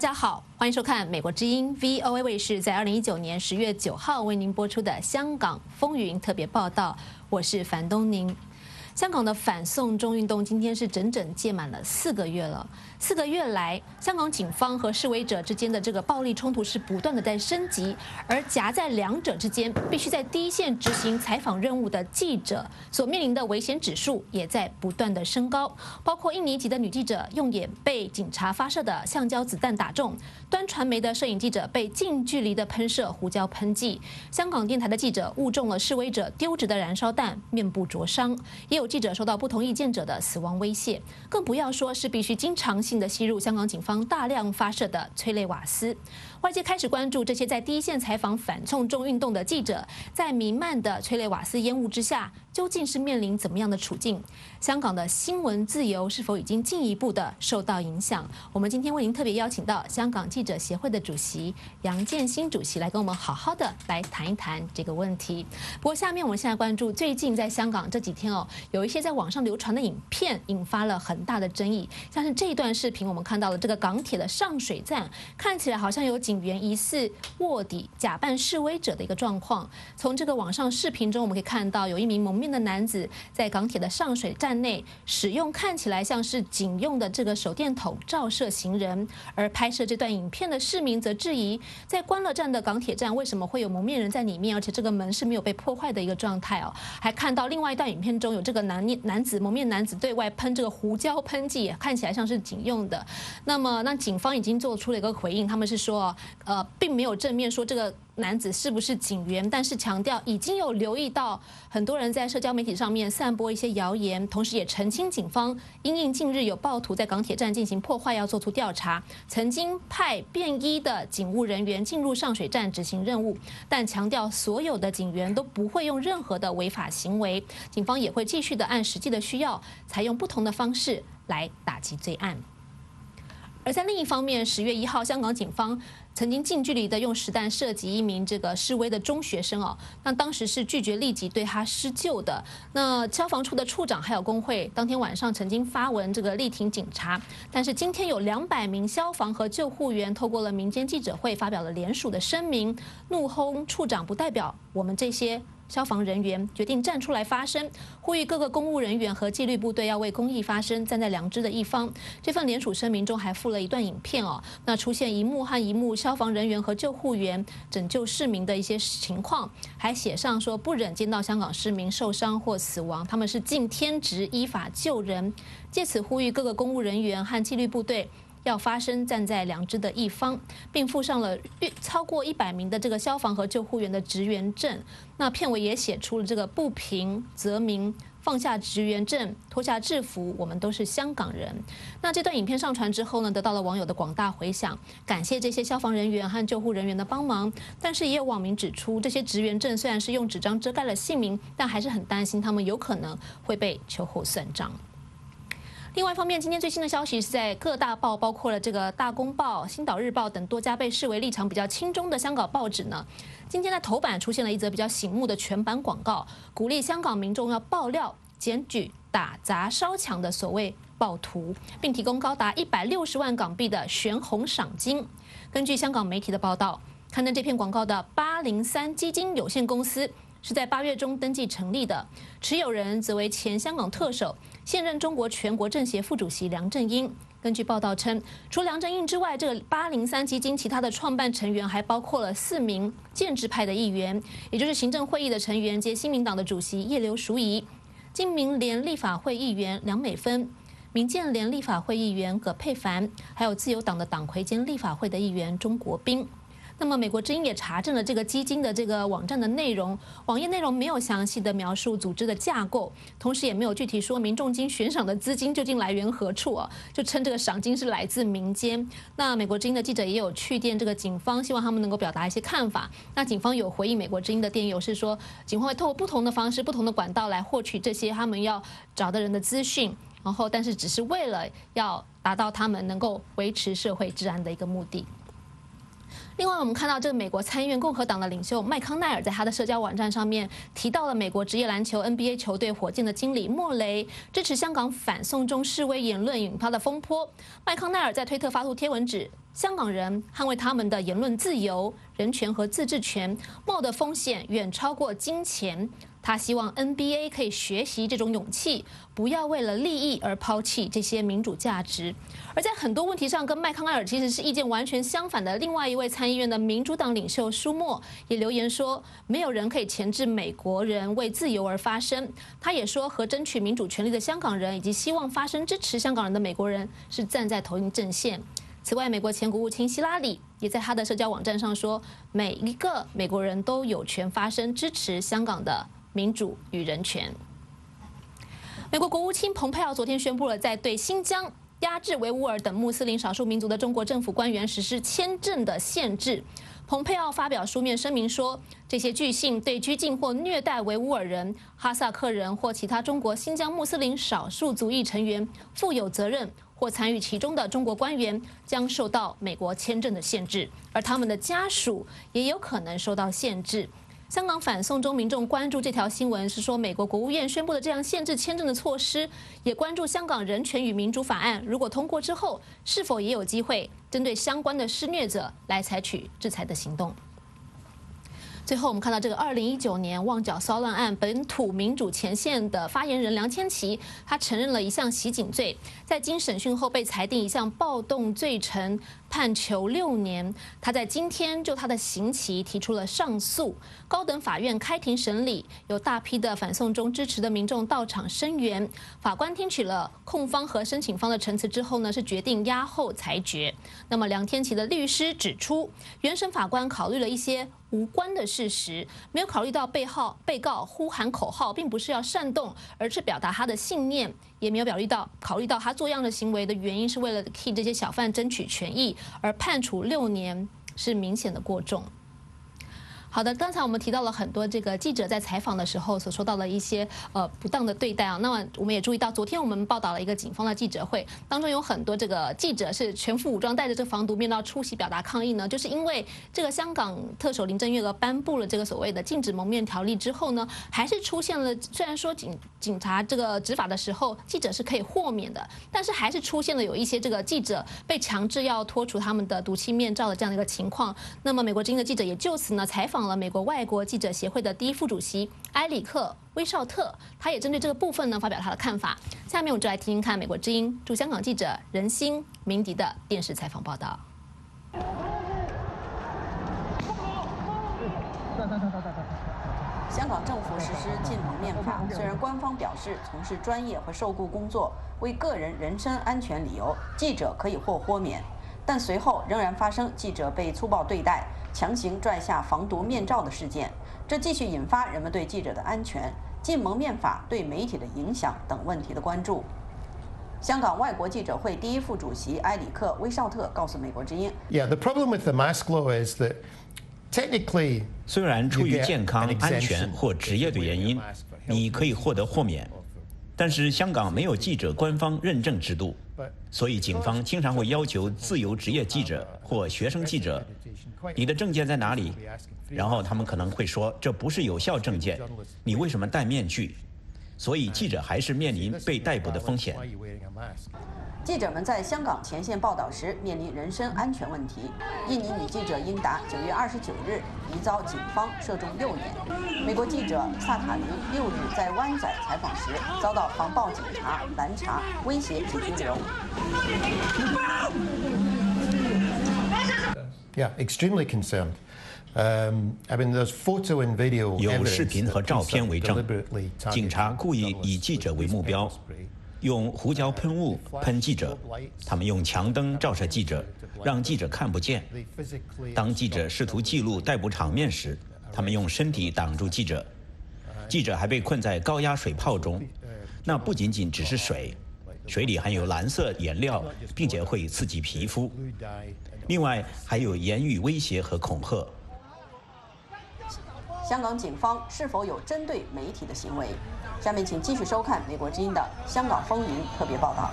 家好，欢迎收看美国之音 VOA 卫视在2019年10月9号为您播出的香港风云特别报道，我是樊东宁。香港的反送中运动今天是整整届满了4个月了。4个月来，香港警方和示威者之间的这个暴力冲突是不断的在升级，而夹在两者之间，必须在第一线执行采访任务的记者所面临的危险指数也在不断的升高。包括印尼籍的女记者用眼被警察发射的橡胶子弹打中，端传媒的摄影记者被近距离的喷射胡椒喷剂，香港电台的记者误中了示威者丢掷的燃烧弹，面部灼伤，也有记者受到不同意见者的死亡威胁，更不要说是必须经常性的吸入香港警方大量发射的催泪瓦斯。外界开始关注这些在第一线采访反送中运动的记者，在弥漫的催泪瓦斯烟雾之下，究竟是面临怎么样的处境？香港的新闻自由是否已经进一步的受到影响？我们今天为您特别邀请到香港记者协会的主席杨建新主席来跟我们好好的来谈一谈这个问题。不过下面我们现在关注最近在香港这几天有一些在网上流传的影片引发了很大的争议，像是这一段视频我们看到了这个港铁的上水站，看起来好像有警员疑似卧底假扮示威者的一个状况。从这个网上视频中我们可以看到有一名蒙面的男子在港铁的上水站内使用看起来像是警用的这个手电筒照射行人，而拍摄这段影片的市民则质疑，在关了站的港铁站为什么会有蒙面人在里面，而且这个门是没有被破坏的一个状态还看到另外一段影片中有这个蒙面男子对外喷这个胡椒喷剂，看起来像是警用的。那警方已经做出了一个回应，他们是说并没有正面说这个男子是不是警员，但是强调已经有留意到很多人在社交媒体上面散播一些谣言，同时也澄清警方因应近日有暴徒在港铁站进行破坏要做出调查，曾经派便衣的警务人员进入上水站执行任务，但强调所有的警员都不会用任何的违法行为，警方也会继续的按实际的需要采用不同的方式来打击罪案。而在另一方面，10月1号，香港警方曾经近距离的用实弹射击一名这个示威的中学生那当时是拒绝立即对他施救的。那消防处的处长还有工会当天晚上曾经发文这个力挺警察，但是今天有200名消防和救护员透过了民间记者会发表了联署的声明，怒轰处长不代表我们这些消防人员，决定站出来发声，呼吁各个公务人员和纪律部队要为公益发声，站在良知的一方。这份联署声明中还附了一段影片那出现一幕和一幕消防人员和救护员拯救市民的一些情况，还写上说不忍见到香港市民受伤或死亡，他们是尽天职依法救人，借此呼吁各个公务人员和纪律部队要发声，站在良知的一方，并附上了超过100名的这个消防和救护员的职员证。那片尾也写出了这个不平则鸣，放下职员证，脱下制服，我们都是香港人。那这段影片上传之后呢，得到了网友的广大回响，感谢这些消防人员和救护人员的帮忙。但是也有网民指出，这些职员证虽然是用纸张遮盖了姓名，但还是很担心他们有可能会被秋后算账。另外一方面，今天最新的消息是在各大报，包括了这个《大公报》、《星岛日报》等多家被视为立场比较亲中的香港报纸呢，今天在头版出现了一则比较醒目的全版广告，鼓励香港民众要爆料、检举、打砸烧抢的所谓暴徒，并提供高达160万港币的悬红赏金。根据香港媒体的报道，刊登这篇广告的803基金有限公司是在8月中登记成立的，持有人则为前香港特首、现任中国全国政协副主席梁振英。根据报道称，除梁振英之外，这个803基金其他的创办成员还包括了4名建制派的议员，也就是行政会议的成员兼新民党的主席叶刘淑仪、经民联立法会议员梁美芬、民建联立法会议员葛珮帆，还有自由党的党魁兼立法会的议员钟国斌。那么，美国之音也查证了这个基金的这个网站的内容，网页内容没有详细的描述组织的架构，同时也没有具体说明重金悬赏的资金究竟来源何处就称这个赏金是来自民间。那美国之音的记者也有去电这个警方，希望他们能够表达一些看法。那警方有回应美国之音的电邮，是说警方会透过不同的方式、不同的管道来获取这些他们要找的人的资讯，然后但是只是为了要达到他们能够维持社会治安的一个目的。 另外，我们看到这个美国参议院共和党的领袖麦康奈尔在他的社交网站上面提到了美国职业篮球 NBA 球队火箭的经理莫雷支持香港反送中示威言论引发的风波。麦康奈尔在推特发布贴文指，香港人捍卫他们的言论自由、人权和自治权，冒的风险远超过金钱。他希望 NBA 可以学习这种勇气，不要为了利益而抛弃这些民主价值。而在很多问题上跟麦康奈尔其实是意见完全相反的另外一位参议院的民主党领袖舒默也留言说，没有人可以钳制美国人为自由而发声。他也说，和争取民主权利的香港人以及希望发声支持香港人的美国人是站在同一阵线。此外，美国前国务卿希拉里也在他的社交网站上说，每一个美国人都有权发声支持香港的民主与人权。美国国务卿蓬佩奥昨天宣布了，在对新疆、压制维吾尔等穆斯林少数民族的中国政府官员实施签证的限制。蓬佩奥发表书面声明说，这些据信对拘禁或虐待维吾尔人、哈萨克人或其他中国新疆穆斯林少数族裔成员负有责任或参与其中的中国官员将受到美国签证的限制，而他们的家属也有可能受到限制。香港反送中民众关注这条新闻，是说美国国务院宣布的这样限制签证的措施，也关注香港人权与民主法案如果通过之后，是否也有机会针对相关的施虐者来采取制裁的行动。最后，我们看到这个2019年旺角骚乱案本土民主前线的发言人梁千琦，他承认了一项袭警罪，在经审讯后被裁定一项暴动罪成，判囚6年。他在今天就他的刑期提出了上诉，高等法院开庭审理，有大批的反送中支持的民众到场声援。法官听取了控方和申请方的陈词之后呢，是决定押后裁决。那么梁天琦的律师指出，原审法官考虑了一些无关的事实，没有考虑到被告呼喊口号并不是要煽动，而是表达他的信念，也没有考虑到他做样的行为的原因是为了替这些小贩争取权益，而判处6年是明显的过重。好的，刚才我们提到了很多这个记者在采访的时候所受到的一些不当的对待啊。那么我们也注意到，昨天我们报道了一个警方的记者会，当中有很多这个记者是全副武装，带着这防毒面罩出席表达抗议呢，就是因为这个香港特首林郑月娥颁布了这个所谓的禁止蒙面条例之后呢，还是出现了虽然说警察这个执法的时候记者是可以豁免的，但是还是出现了有一些这个记者被强制要脱除他们的毒气面罩的这样的一个情况。那么美国之音的记者也就此呢采访了美国外国记者协会的第一副主席埃里克·威绍特，他也针对这个部分呢发表他的看法。下面我们就来听听看美国之音驻香港记者任欣鸣迪的电视采访报道。 香港政府实施禁蒙面法，虽然官方表示从事专业和受雇工作为个人人身安全理由，记者可以获豁免，但随后仍然发生记者被粗暴对待、强行拽下防毒面罩的事件，这继续引发人们对记者的安全、禁蒙面法对媒体的影响等问题的关注。香港外国记者会第一副主席埃里克·威绍特告诉美国之音 ：“Yeah, the problem with the mask law is that technically, 虽然出于健康、安全或职业的原因，你可以获得豁免，但是香港没有记者官方认证制度，所以警方经常会要求自由职业记者或学生记者，你的证件在哪里？然后他们可能会说这不是有效证件，你为什么戴面具？所以记者还是面临被逮捕的风险。” 记者们在香港前线报道时面临人身安全问题。印尼女记者英达9月29日疑遭警方射中右眼。美国记者萨塔林6日在湾仔采访时遭到防暴警察拦查、威胁及拘留。 Yeah, extremely concerned. I mean, there's photo and video. 有视频和照片为证，警察故意以记者为目标。用胡椒喷雾喷记者，他们用强灯照射记者，让记者看不见。当记者试图记录逮捕场面时，他们用身体挡住记者。记者还被困在高压水泡中，那不仅仅只是水，水里含有蓝色颜料，并且会刺激皮肤。另外还有言语威胁和恐吓。 香港警方是否有针对媒体的行为？下面请继续收看美国之音的《香港风云》特别报道。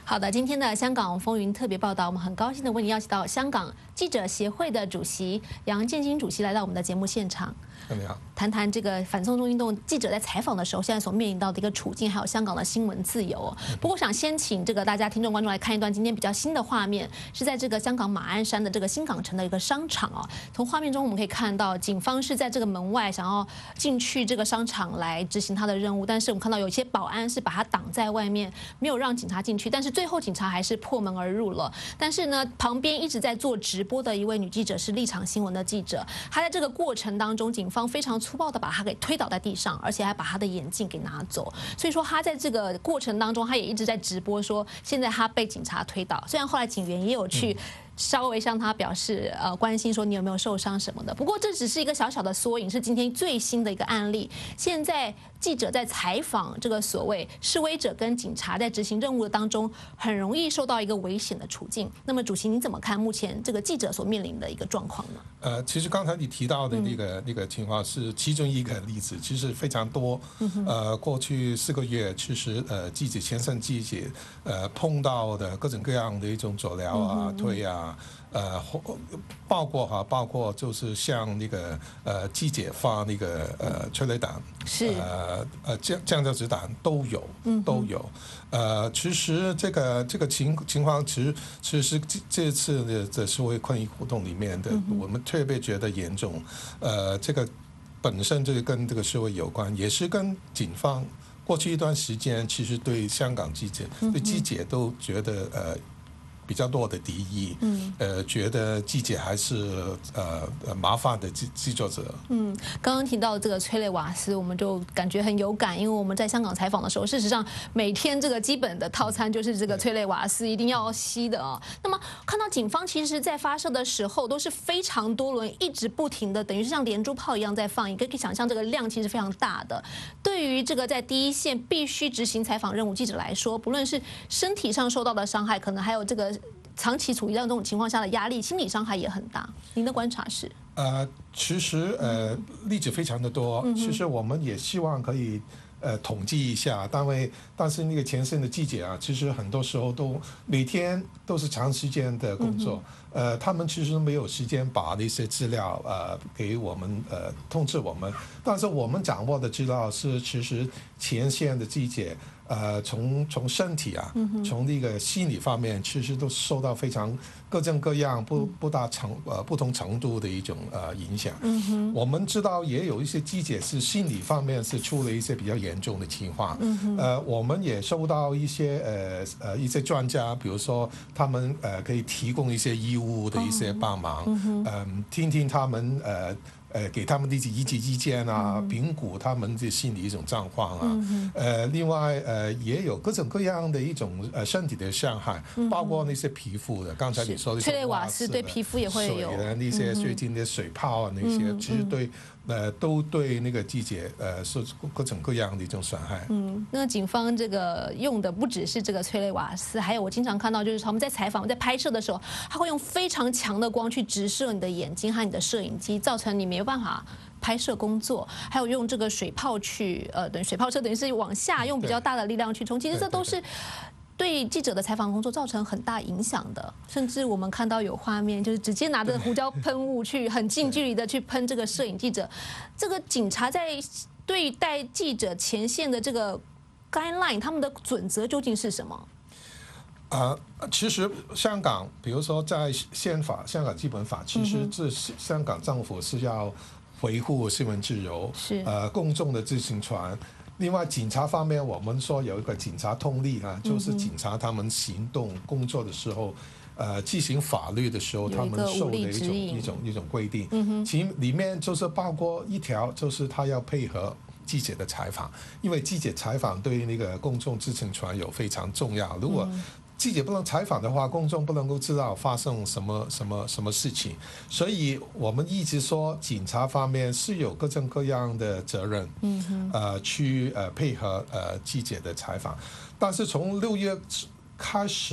好的，今天的香港风云特别报道，我们很高兴的为您邀请到香港记者协会的主席杨建新主席来到我们的节目现场。 你好， 谈谈这个反送中运动记者在采访的时候，现在所面临到的一个处境，还有香港的新闻自由。不过，想先请这个大家听众观众来看一段今天比较新的画面，是在这个香港马鞍山的这个新港城的一个商场哦。从画面中我们可以看到，警方是在这个门外想要进去这个商场来执行他的任务，但是我们看到有一些保安是把他挡在外面，没有让警察进去。但是最后警察还是破门而入了。但是呢，旁边一直在做直播的一位女记者是立场新闻的记者，她在这个过程当中，警方非常粗暴的把她给推倒在地上，而且还把她的眼镜给拿走。所以说她在这个过程当中，她也一直在直播说，现在她被警察推倒。虽然后来警员也有去稍微向他表示关心，说你有没有受伤什么的。不过这只是一个小小的缩影，是今天最新的一个案例。现在记者在采访这个所谓示威者跟警察在执行任务的当中，很容易受到一个危险的处境。那么主席，你怎么看目前这个记者所面临的一个状况呢？ 其实刚才你提到的那个情况是其中一个例子，其实非常多。过去4个月，其实前线记者碰到的各种各样的一种左撩啊、推啊。包括就是像那个记者发那个催泪弹， 是降胶子弹都有。其实这个情况其实是这次的社会抗议活动里面的，我们特别觉得严重。这个本身就跟这个社会有关，也是跟警方过去一段时间其实对香港记者、对记者都觉得比较多的敌意，觉得记者还是麻烦的制作者。 刚刚提到这个催泪瓦斯，我们就感觉很有感，因为我们在香港采访的时候，事实上每天这个基本的套餐就是这个催泪瓦斯一定要吸的啊。那么看到警方其实在发射的时候都是非常多轮，一直不停的，等于是像连珠炮一样在放，你可以想象这个量其实非常大的。对于这个在第一线必须执行采访任务记者来说，不论是身体上受到的伤害，可能还有这个长期处于这种情况下的压力，心理伤害也很大。您的观察是？ 其实例子非常的多。其实我们也希望可以统计一下，但是那个前线的记者啊，其实很多时候都每天都是长时间的工作，他们其实没有时间把那些资料给我们通知我们，但是我们掌握的资料是，其实前线的记者。从身体啊，从那个心理方面，其实都受到非常各种各样不同程度的一种影响。我们知道也有一些记者是心理方面是出了一些比较严重的情况。我们也收到一些专家，比如说他们可以提供一些医务的一些帮忙，听听他们给他们的一些意见啊，评估他们的心理一种状况啊。另外也有各种各样的一种身体的伤害，包括那些皮肤的，刚才你说的催泪瓦斯对皮肤也会有水的那些最近的水泡啊，那些其实对都对那个季节是各种各样的一种损害。 那警方这个用的不只是这个催泪瓦斯，还有我经常看到就是他们在采访、在拍摄的时候，他会用非常强的光去直射你的眼睛和你的摄影机，造成你没有办法拍摄工作，还有用这个水炮去等水炮车等于是往下用比较大的力量去冲，其实这都是对记者的采访工作造成很大影响的。甚至我们看到有画面，就是直接拿着胡椒喷雾去很近距离的去喷这个摄影记者。这个警察在对待记者前线的这个 guideline， 他们的准则究竟是什么？ 其实香港，比如说在宪法、香港基本法，其实这香港政府是要维护新闻自由，公众的知情权。另外，警察方面，我们说有一个警察通例啊，就是警察他们行动工作的时候，进行法律的时候，他们受的一种规定，其里面就是包括一条，就是他要配合记者的采访，因为记者采访对那个公众知情权有非常重要。如果记者不能采访的话，公众不能够知道发生什么事情，所以我们一直说警察方面是有各种各样的责任，去配合记者的采访。但是从6月开始，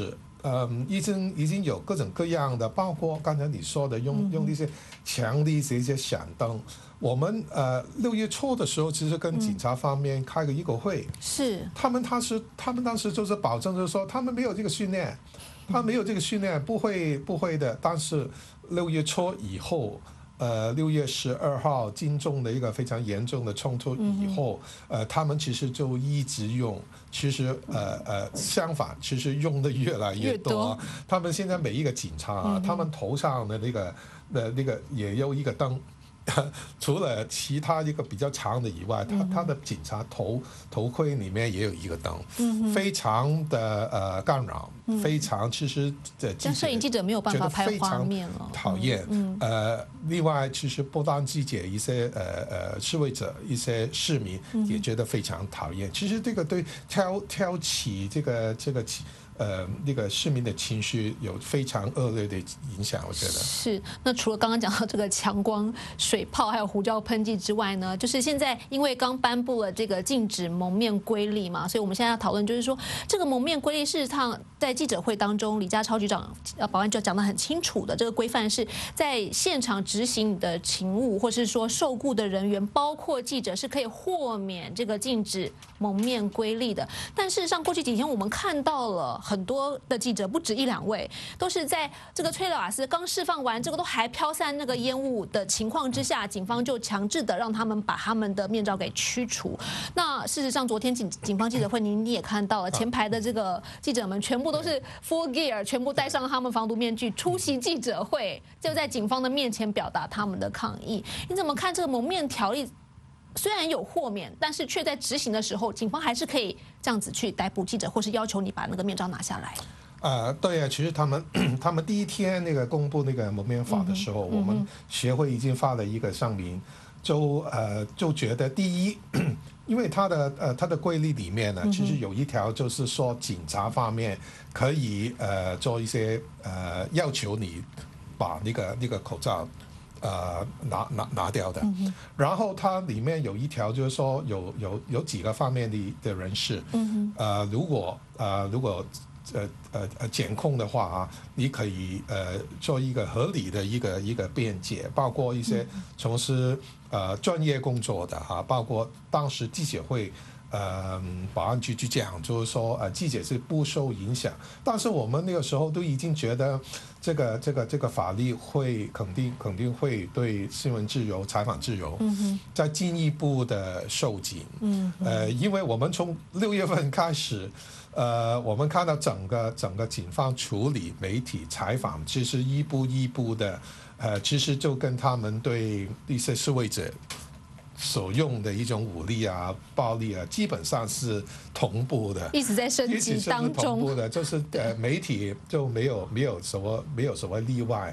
已经有各种各样的，包括刚才你说的用一些强力的一些闪灯。我们6月初的时候，其实跟警察方面开了一个会， 是他们当时就是保证，就是说他们没有这个训练，不会的。但是6月初以后。6月12号金钟的一个非常严重的冲突以后，他们其实就一直用，其实相反，其实用的越来越多。他们现在每一个警察他们头上的那个也有一个灯。除了其他一个比较长的以外，他的警察头盔里面也有一个灯，非常的干扰，非常其实像摄影记者没有办法拍画面了， 讨厌。另外，其实不单记者，一些示威者、一些市民也觉得非常讨厌。其实这个对挑起这个那个市民的情绪有非常恶劣的影响，我觉得是。那除了刚刚讲到这个强光水炮还有胡椒喷剂之外呢，就是现在因为刚颁布了这个禁止蒙面归例嘛，所以我们现在要讨论就是说，这个蒙面归例事实上在记者会当中，李家超局长保安局讲得很清楚的，这个规范是在现场执行你的勤务，或是说受雇的人员，包括记者是可以豁免这个禁止蒙面归例的。但事实上，过去几天我们看到了。很多的记者不止1-2位，都是在这个崔勒瓦斯刚释放完，这个都还飘散那个烟雾的情况之下，警方就强制的让他们把他们的面罩给驱除。那事实上，昨天警方记者会，你也看到了，前排的这个记者们全部都是 full gear， 全部戴上他们防毒面具出席记者会，就在警方的面前表达他们的抗议。你怎么看这个蒙面条例？虽然有豁免，但是却在执行的时候，警方还是可以这样子去逮捕记者，或是要求你把那个面罩拿下来。 对啊，其实他们第一天那个公布那个蒙面法的时候，我们协会已经发了一个声明，就觉得第一，因为它的规例里面呢，其实有一条就是说警察方面可以做一些要求你把那个口罩。拿掉的，然后它里面有一条就是说有几个方面的人士，如果检控的话啊，你可以做一个合理的一个辩解，包括一些从事专业工作的哈，包括当时记者会。保安局局长就是说，记者是不受影响，但是我们那个时候都已经觉得这个法律会肯定会对新闻自由、采访自由再进一步的收紧。因为我们从6月份开始，我们看到整个警方处理媒体采访，其实一步的，其实就跟他们对一些示威者。所用的一种武力啊、暴力啊，基本上是同步的， 一直在升级当中。 同步的，就是媒体就没有什么例外。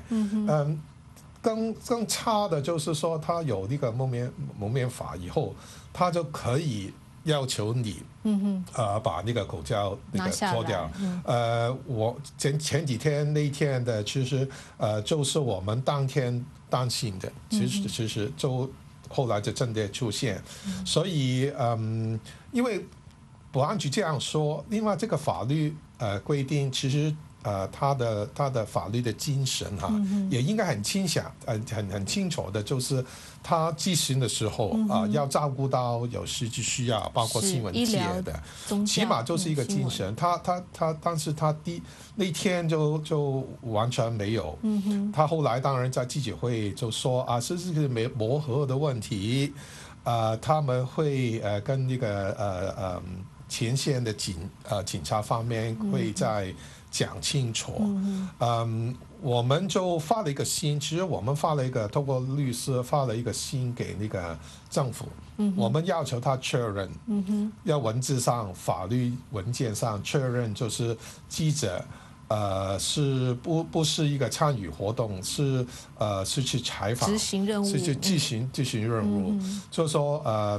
更差的就是说，他有那个蒙面法以后，他就可以要求你，把那个口罩那个脱掉。我前几天那一天的，其实就是我们当天担心的，其实就。后来就真的出现，所以因为保安局这样说，另外这个法律规定，其实它的法律的精神哈，也应该很清楚的，就是他执行的时候要照顾到有实际需要，包括新闻界的，起码就是一个精神。但是他那天就完全没有。他后来当然在记者会就说是这个磨合的问题，他们会跟那个前线的警察方面会再讲清楚。我们就发了一个信，其实我们通过律师发了一个信给那个政府，我们要求他确认，要文字上、法律文件上确认，就是记者是不是一个参与活动，是去采访、 执行任务， 是去执行任务，就是说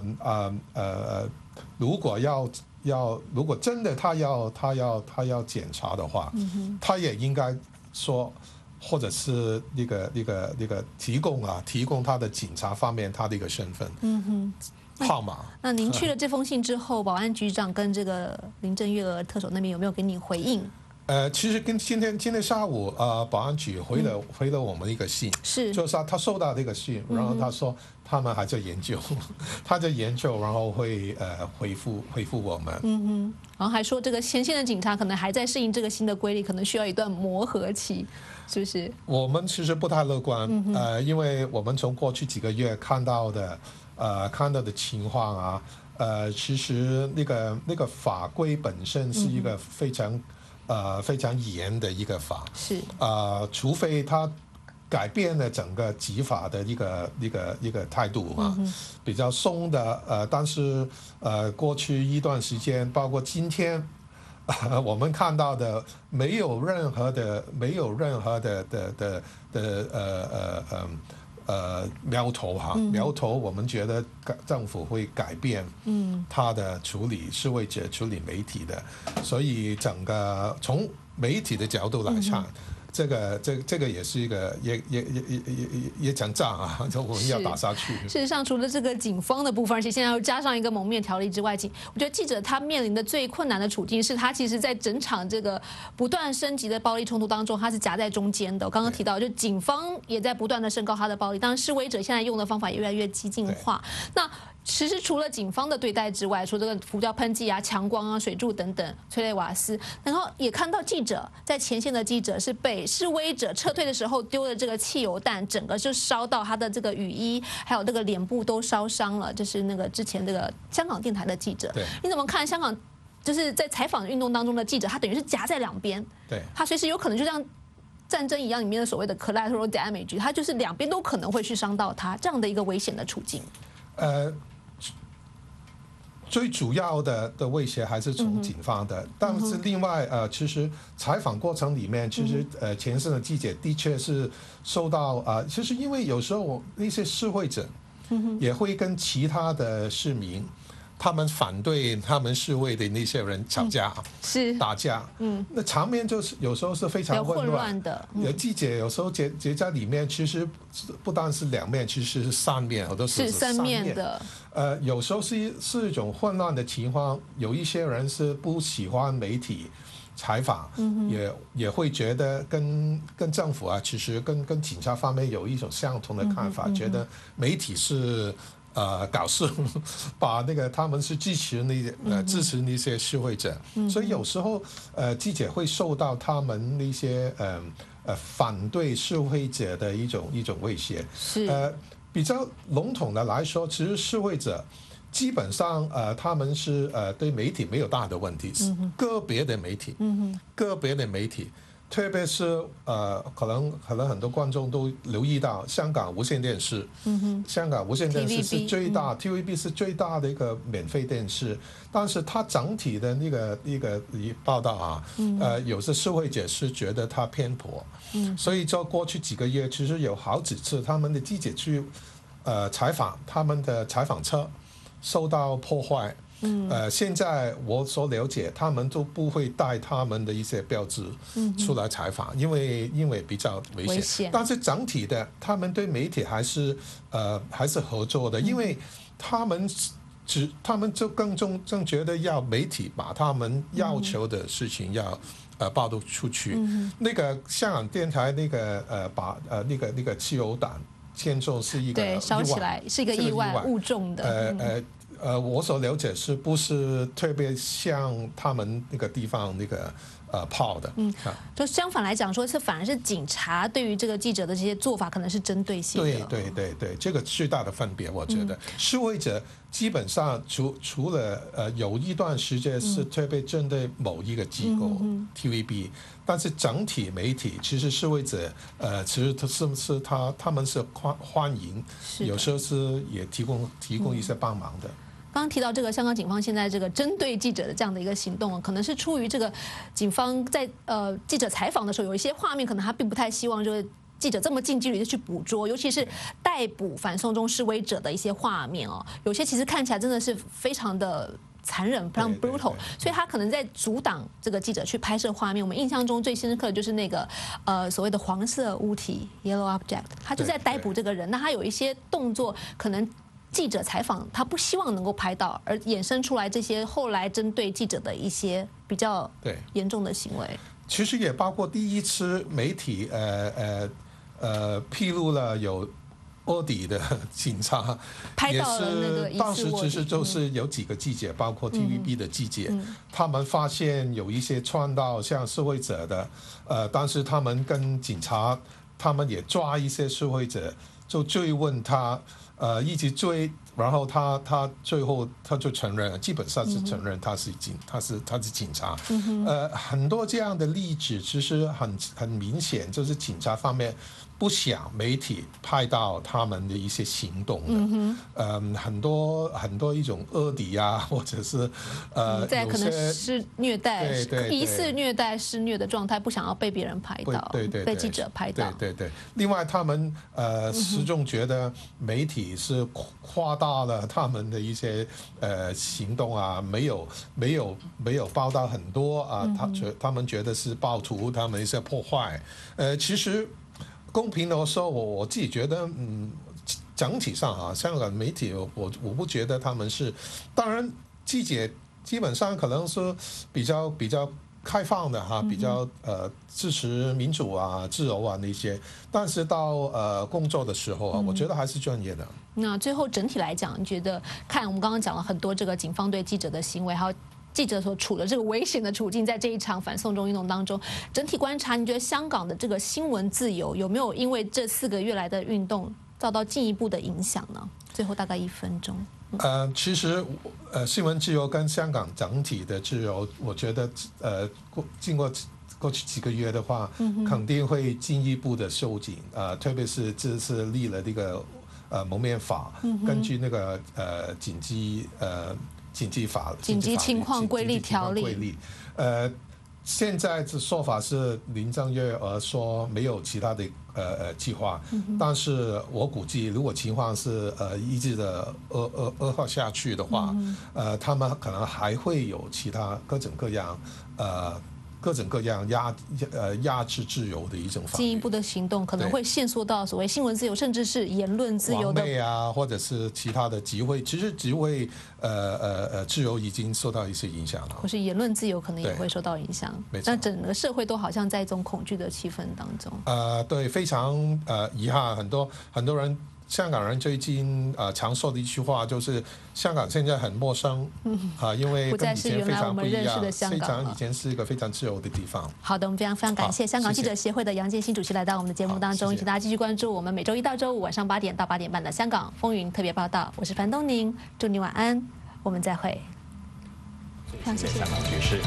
如果真的他要检查的话，他也应该说，或者是那个提供他的警察方面他的一个身份号码。 那您去了这封信之后，保安局长跟这个林郑月娥特首那边有没有给你回应？ 其实跟今天下午保安局回了我们一个信，就是他收到这个信，然后他说他们还在研究，他在研究，然后会回复我们。 然后还说这个前线的警察可能还在适应这个新的规律，可能需要一段磨合期，是不是？ 我们其实不太乐观，因为我们从过去几个月看到的情况啊，其实那个法规本身是一个非常严的一个法， 是除非他改变了整个执法的一个态度嘛，比较松的，但是过去一段时间，包括今天，我们看到的没有任何的苗头哈，苗头我们觉得政府会改变他的处理示威者、处理媒体的，所以整个从媒体的角度来看，这个也是一个也讲仗啊，我们要打下去。 事实上，除了这个警方的部分，而且现在又加上一个蒙面条例之外，我觉得记者他面临的最困难的处境是他其实在整场这个不断升级的暴力冲突当中，他是夹在中间的。我刚刚提到，就警方也在不断的升高他的暴力，当然示威者现在用的方法也越来越激进化。那其实除了警方的对待之外，除了这个胡椒喷剂啊、强光啊、水柱等等、催泪瓦斯，然后也看到记者在前线的记者是被示威者撤退的时候丢的这个汽油弹，整个就烧到他的这个雨衣，还有这个脸部都烧伤了。这是那个之前这个香港电台的记者，你怎么看香港就是在采访运动当中的记者，他等于是夹在两边，他随时有可能就像战争一样里面的所谓的 collateral damage， 他就是两边都可能会去伤到他，这样的一个危险的处境。 最主要的威胁还是从警方的，但是另外其实采访过程里面，其实前线的记者的确是受到其实因为有时候那些示威者也会跟其他的市民，他们反对他们示威的那些人吵架，打架，那场面就是有时候是非常混乱的。记者有时候结在里面，其实不单是两面，其实是三面，很多时候是三面的。有时候是一种混乱的情况，有一些人是不喜欢媒体采访，也会觉得跟政府啊，其实跟警察方面有一种相同的看法，觉得媒体是搞事，把那个他们是支持那些示威者，所以有时候记者会受到他们那些反对示威者的一种威胁。比较笼统的来说，其实示威者基本上他们是对媒体没有大的问题，个别的媒体，特别是可能很多观众都留意到香港无线电视，香港无线电视是最大 TVB 是最大的一个免费电视，但是它整体的那个报道啊，有些示威者是觉得它偏颇，所以在过去几个月，其实有好几次他们的记者去采访，他们的采访车受到破坏。现在我所了解，他们都不会带他们的一些标志出来采访，因为比较危险。但是整体的，他们对媒体还是合作的，因为他们就更觉得要媒体把他们要求的事情要报道出去。那个香港电台那个把那个汽油弹先中是一个烧起来是一个意外误中的。 我所了解是不是特别像他们那个地方那个炮的？ 就相反来讲，说是反而是警察对于这个记者的这些做法可能是针对性的。 对，这个最大的分别，我觉得示威者基本上除了有一段时间是特别针对某一个机构TVB， 但是整体媒体其实示威者其实他们是欢迎，有时候是也提供一些帮忙的。 刚刚提到这个香港警方现在这个针对记者的这样的一个行动，可能是出于这个警方在记者采访的时候有一些画面，可能他并不太希望就是记者这么近距离的去捕捉，尤其是逮捕反送中示威者的一些画面哦，有些其实看起来真的是非常的残忍，非常 brutal， 所以他可能在阻挡这个记者去拍摄画面。我们印象中最深刻的就是那个所谓的黄色物体 yellow object， 他就在逮捕这个人，那他有一些动作可能记者采访他不希望能够拍到，而衍生出来这些后来针对记者的一些比较严重的行为。 其实也包括第一次媒体披露了有卧底的警察， 拍到了那个疑似卧底。 当时其实就是有几个记者，包括 TVB 的记者，他们发现有一些穿到像受害者的，但是他们跟警察，他们也抓一些受害者，就追问他，一直追，然后他最后他就承认，基本上是承认他是警察。很多这样的例子其实很明显，就是警察方面不想媒体拍到他们的一些行动的。很多一种卧底啊，或者是在可能是虐待，疑似虐待施虐的状态，不想要被别人拍到，被记者拍到。 对。另外，他们始终觉得媒体是夸大了他们的一些行动啊，没有报道很多啊，他们觉得是暴徒，他们一些破坏。其实公平的说，我自己觉得，整体上啊，香港媒体我不觉得他们是，当然记者基本上可能是比较开放的哈，比较支持民主啊、自由啊那些，但是到工作的时候啊，我觉得还是专业的。 那最后整体来讲，你觉得看我们刚刚讲了很多这个警方对记者的行为，还有记者所处的这个危险的处境，在这一场反送中运动当中，整体观察，你觉得香港的这个新闻自由有没有因为这4个月来的运动遭到进一步的影响呢？最后大概1分钟。 其实新闻自由跟香港整体的自由，我觉得经过过去几个月的话，肯定会进一步的收紧。特别是这次立了这个蒙面法，根据那个紧急法、 紧急情况规例条例。 现在的说法是林郑月娥说没有其他的计划，但是我估计如果情况是一直的恶化下去的话，他们可能还会有其他各种各样压制自由的一种法律， 进一步的行动可能会限缩到所谓新闻自由，甚至是言论自由的网媒啊，或者是其他的集会，其实集会自由已经受到一些影响了， 或是言论自由可能也会受到影响。那整个社会都好像在一种恐惧的气氛当中。 对，非常遗憾，很多人。香港人最近常说的一句话就是香港现在很陌生，因为跟以前非常不一样，以前是一个非常自由的地方。 好的，我们非常感谢香港记者协会的杨建新主席来到我们的节目当中，请大家继续关注我们每周1到周5晚上8点到8点半的香港风云特别报道。我是樊东宁，祝你晚安，我们再会。非常谢谢。 香港局势。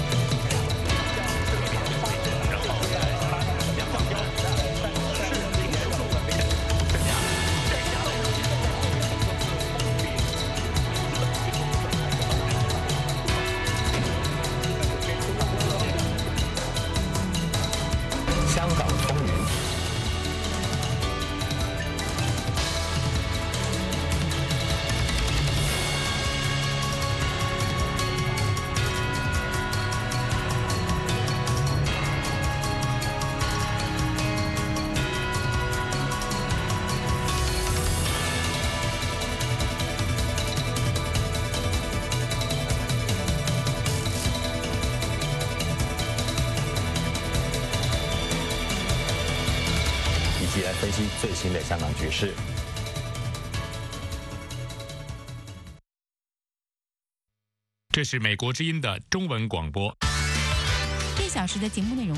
一起来分析最新的香港局势。 这是美国之音的中文广播。 1小时的节目内容。